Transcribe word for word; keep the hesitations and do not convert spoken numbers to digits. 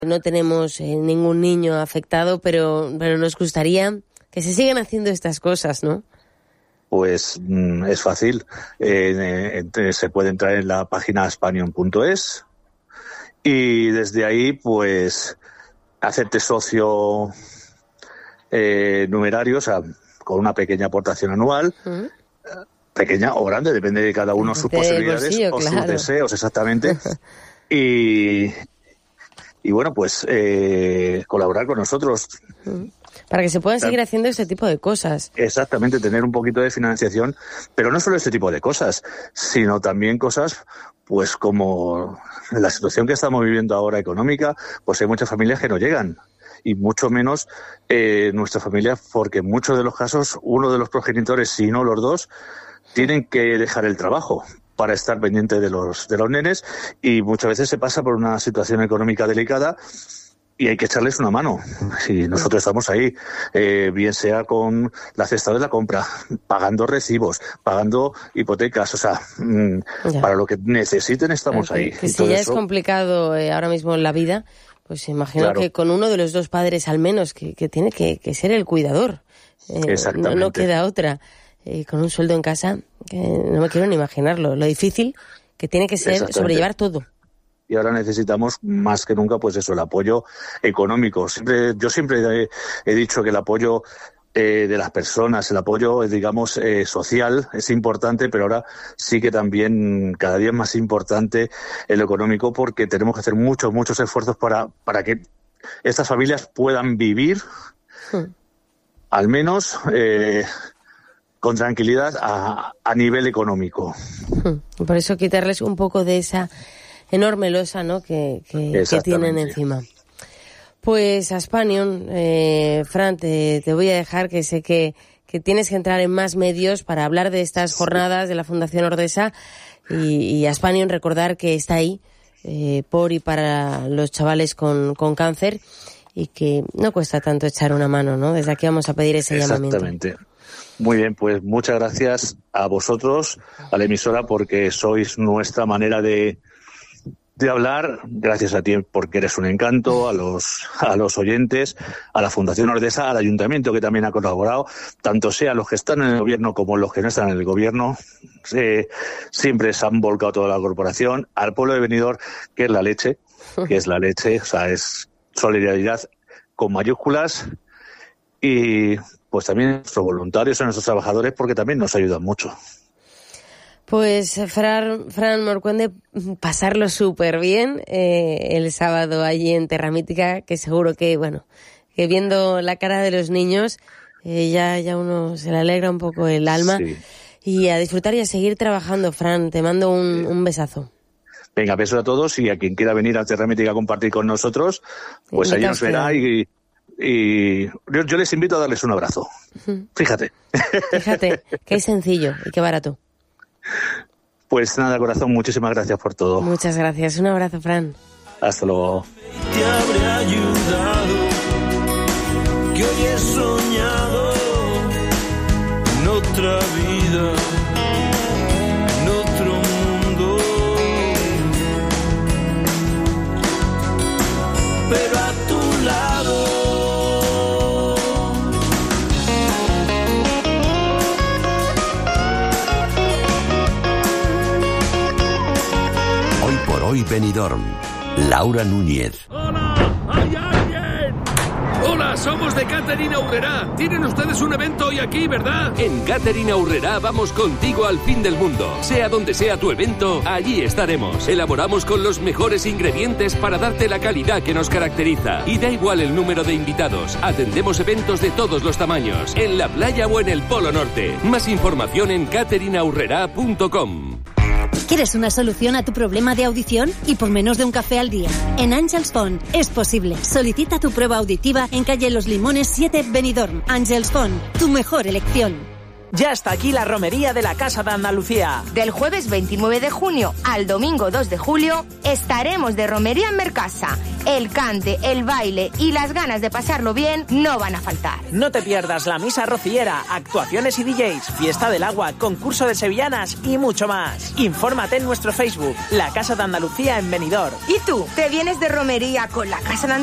No tenemos eh, ningún niño afectado, pero, pero nos gustaría que se sigan haciendo estas cosas, ¿no? Pues mm, es fácil. Eh, eh, se puede entrar en la página aspanion punto es y desde ahí, pues, hacerte socio eh, numerario, o sea, con una pequeña aportación anual, uh-huh. pequeña o grande, depende de cada uno sus posibilidades bolsillo, o claro. sus deseos, exactamente. y, y bueno, pues eh, colaborar con nosotros. Uh-huh. Para que se puedan seguir haciendo este tipo de cosas. Exactamente, tener un poquito de financiación, pero no solo este tipo de cosas, sino también cosas, pues como la situación que estamos viviendo ahora económica, pues hay muchas familias que no llegan. Y mucho menos eh, nuestra familia, porque en muchos de los casos uno de los progenitores, si no los dos, tienen que dejar el trabajo para estar pendiente de los de los nenes, y muchas veces se pasa por una situación económica delicada y hay que echarles una mano. Si nosotros estamos ahí, eh, bien sea con la cesta de la compra, pagando recibos, pagando hipotecas, o sea, mmm, para lo que necesiten estamos claro, ahí. Que, que si ya eso... es complicado eh, ahora mismo en la vida, pues imagino claro. que con uno de los dos padres al menos, que, que tiene que, que ser el cuidador. Eh, Exactamente. No, no queda otra. Eh, con un sueldo en casa, que no me quiero ni imaginarlo. Lo difícil que tiene que ser sobrellevar todo. Y ahora necesitamos más que nunca, pues eso, el apoyo económico. Siempre, yo siempre he, he dicho que el apoyo eh, de las personas, el apoyo, digamos, eh, social es importante, pero ahora sí que también cada día es más importante el económico, porque tenemos que hacer muchos, muchos esfuerzos para, para que estas familias puedan vivir, sí. al menos eh, con tranquilidad a, a nivel económico. Por eso quitarles un poco de esa enorme losa, ¿no?, que, que, que tienen encima. Pues Aspanion, eh, Fran, te, te voy a dejar, que sé que, que tienes que entrar en más medios para hablar de estas jornadas de la Fundación Ordesa, y, y Aspanion, recordar que está ahí eh, por y para los chavales con, con cáncer, y que no cuesta tanto echar una mano, ¿no? Desde aquí vamos a pedir ese llamamiento. Exactamente. Muy bien, pues muchas gracias a vosotros, a la emisora, porque sois nuestra manera de de hablar. Gracias a ti porque eres un encanto, a los a los oyentes, a la Fundación Ordesa, al Ayuntamiento, que también ha colaborado, tanto sea los que están en el gobierno como los que no están en el gobierno. Eh, siempre se han volcado toda la corporación, al pueblo de Benidorm, que es la leche, que es la leche, o sea, es solidaridad con mayúsculas, y pues también a nuestros voluntarios, a nuestros trabajadores, porque también nos ayudan mucho. Pues Fran, Fran Morcuende, pasarlo súper bien eh, el sábado allí en Terra Mítica, que seguro que, bueno, que viendo la cara de los niños eh, ya, ya uno se le alegra un poco el alma. Sí. Y a disfrutar y a seguir trabajando, Fran. Te mando un, un besazo. Venga, besos a todos, y a quien quiera venir a Terra Mítica a compartir con nosotros, pues allí nos verá, y, y yo, yo les invito a darles un abrazo. Uh-huh. Fíjate. Fíjate, qué sencillo y qué barato. Pues nada, corazón, muchísimas gracias por todo. Muchas gracias. Un abrazo, Fran. Hasta luego. Te habré ayudado, que hoy he soñado en otra vida, en otro mundo, pero a tu lado. Hoy Benidorm, Laura Núñez. ¡Hola! ¡Hay alguien! ¡Hola! Somos de Catering Aurrerá. Tienen ustedes un evento hoy aquí, ¿verdad? En Catering Aurrerá vamos contigo al fin del mundo. Sea donde sea tu evento, allí estaremos. Elaboramos con los mejores ingredientes para darte la calidad que nos caracteriza. Y da igual el número de invitados. Atendemos eventos de todos los tamaños, en la playa o en el Polo Norte. Más información en catering aurrerá punto com. ¿Quieres una solución a tu problema de audición? Y por menos de un café al día. En Angels Phone es posible. Solicita tu prueba auditiva en calle Los Limones siete, Benidorm. Angels Phone, tu mejor elección. Ya está aquí la romería de la Casa de Andalucía. Del jueves veintinueve de junio al domingo dos de julio estaremos de romería en Mercasa. El cante, el baile y las ganas de pasarlo bien no van a faltar. No te pierdas la misa rociera, actuaciones y D Js, fiesta del agua, concurso de sevillanas y mucho más. Infórmate en nuestro Facebook, La Casa de Andalucía en Benidorm. ¿Y tú? ¿Te vienes de romería con la Casa de Andalucía?